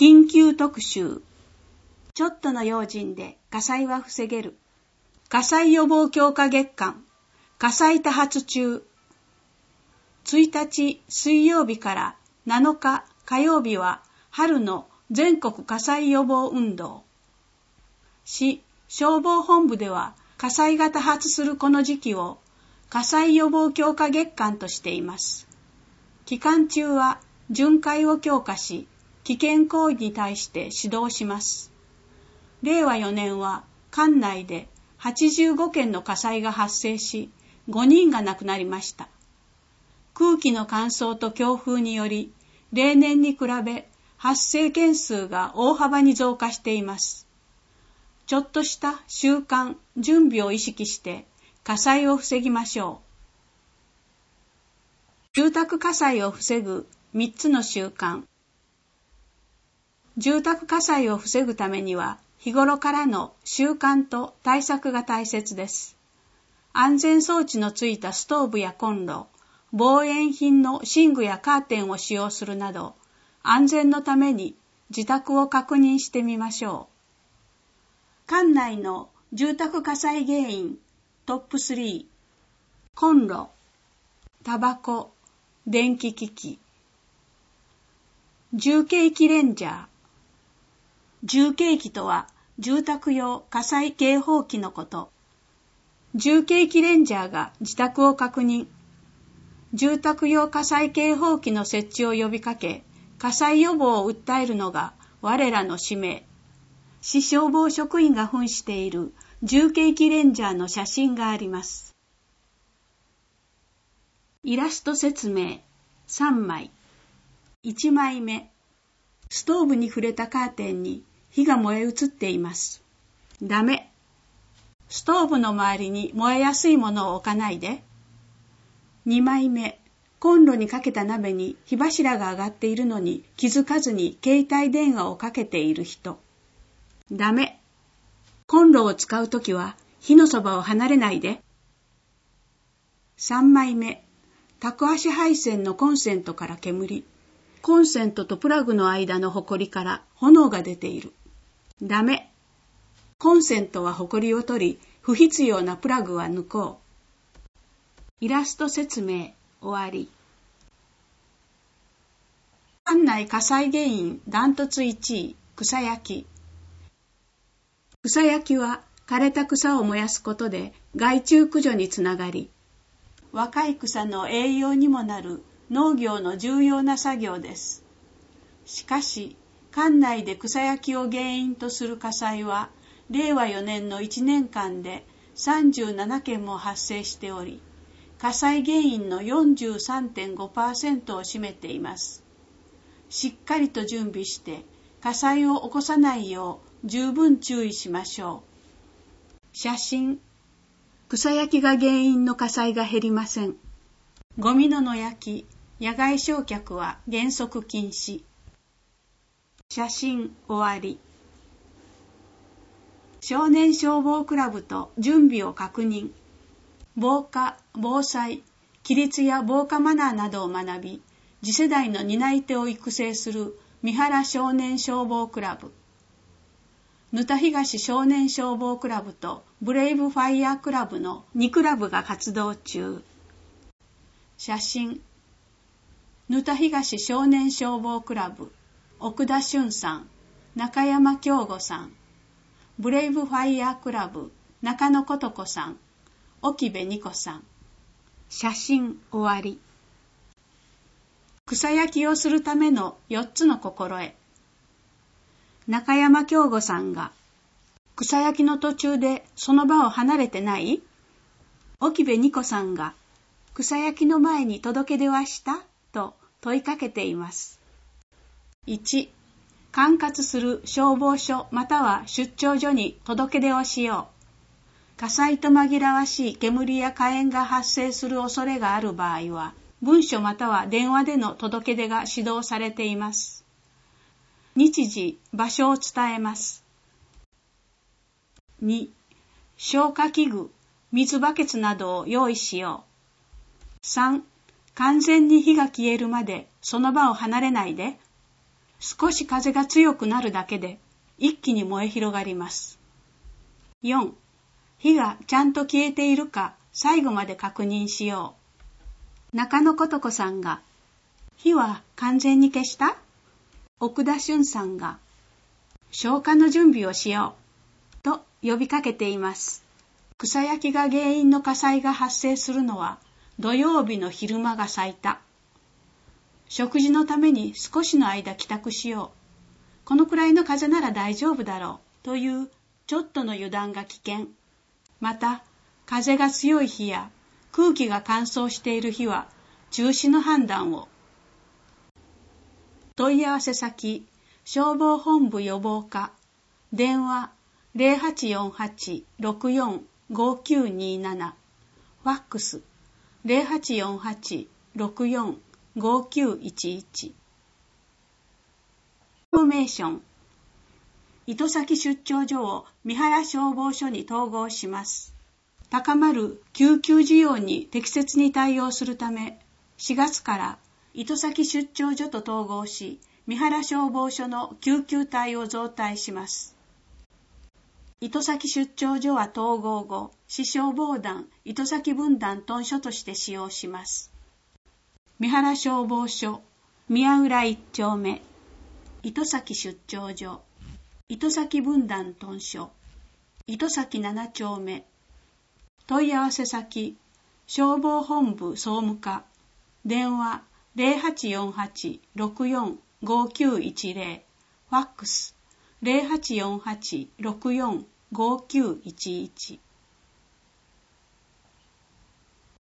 緊急特集。ちょっとの用心で火災は防げる。火災予防強化月間。火災多発中。1日水曜日から7日火曜日は春の全国火災予防運動。市消防本部では火災が多発するこの時期を火災予防強化月間としています。期間中は巡回を強化し、危険行為に対して指導します。令和4年は管内で85件の火災が発生し、5人が亡くなりました。空気の乾燥と強風により、例年に比べ発生件数が大幅に増加しています。ちょっとした習慣、準備を意識して火災を防ぎましょう。住宅火災を防ぐ3つの習慣。住宅火災を防ぐためには、日頃からの習慣と対策が大切です。安全装置のついたストーブやコンロ、防煙品の寝具やカーテンを使用するなど、安全のために自宅を確認してみましょう。管内の住宅火災原因トップ3、コンロ、タバコ、電気機器。重計器レンジャー。重計器とは住宅用火災警報器のこと。重計器レンジャーが自宅を確認。住宅用火災警報器の設置を呼びかけ、火災予防を訴えるのが我らの使命。市消防職員が扮している重計器レンジャーの写真があります。イラスト説明3枚。1枚目。ストーブに触れたカーテンに火が燃え移っています。ダメ。ストーブの周りに燃えやすいものを置かないで。2枚目。コンロにかけた鍋に火柱が上がっているのに気づかずに携帯電話をかけている人。ダメ。コンロを使うときは火のそばを離れないで。3枚目。タコ足配線のコンセントから煙。コンセントとプラグの間のホコリから炎が出ている。ダメ。コンセントはホコリを取り、不必要なプラグは抜こう。イラスト説明終わり。管内火災原因ダントツ1位、草焼き。草焼きは枯れた草を燃やすことで害虫駆除につながり、若い草の栄養にもなる農業の重要な作業です。しかし、管内で草焼きを原因とする火災は、令和4年の1年間で37件も発生しており、火災原因の 43.5% を占めています。しっかりと準備して火災を起こさないよう十分注意しましょう。写真。草焼きが原因の火災が減りません。ゴミの野焼き、野外焼却は原則禁止。写真終わり。少年消防クラブと準備を確認。防火、防災、規律や防火マナーなどを学び、次世代の担い手を育成する三原少年消防クラブ。沼田東少年消防クラブとブレイブファイヤークラブの2クラブが活動中。写真。沼田東少年消防クラブ、奥田俊さん、中山京吾さん。ブレイブファイヤークラブ、中野琴子さん、沖部二子さん。写真終わり。草焼きをするための4つの心得。中山京吾さんが、草焼きの途中でその場を離れてない？沖部二子さんが、草焼きの前に届け出はした？と問いかけています。1、管轄する消防署または出張所に届け出をしよう。火災と紛らわしい煙や火炎が発生する恐れがある場合は、文書または電話での届け出が指導されています。日時、場所を伝えます。2、消火器具、水バケツなどを用意しよう。3、完全に火が消えるまでその場を離れないで。 少し風が強くなるだけで一気に燃え広がります。4. 火がちゃんと消えているか最後まで確認しよう。中野ことこさんが、火は完全に消した？奥田俊さんが、消火の準備をしようと呼びかけています。草焼きが原因の火災が発生するのは土曜日の昼間が最多。食事のために少しの間帰宅しよう。このくらいの風なら大丈夫だろうというちょっとの油断が危険。また、風が強い日や空気が乾燥している日は中止の判断を。問い合わせ先、消防本部予防課、電話 0848-645927、ファックス 0848-645911。インフォメーション。糸先出張所を三原消防署に統合します。高まる救急需要に適切に対応するため、4月から糸先出張所と統合し、三原消防署の救急隊を増隊します。糸先出張所は統合後、市消防団、糸先分団屯所として使用します。三原消防署、宮浦1丁目、糸先出張所、糸先分団屯所、糸先7丁目。問い合わせ先、消防本部総務課、電話 0848-645910、ファックス 0848-645911。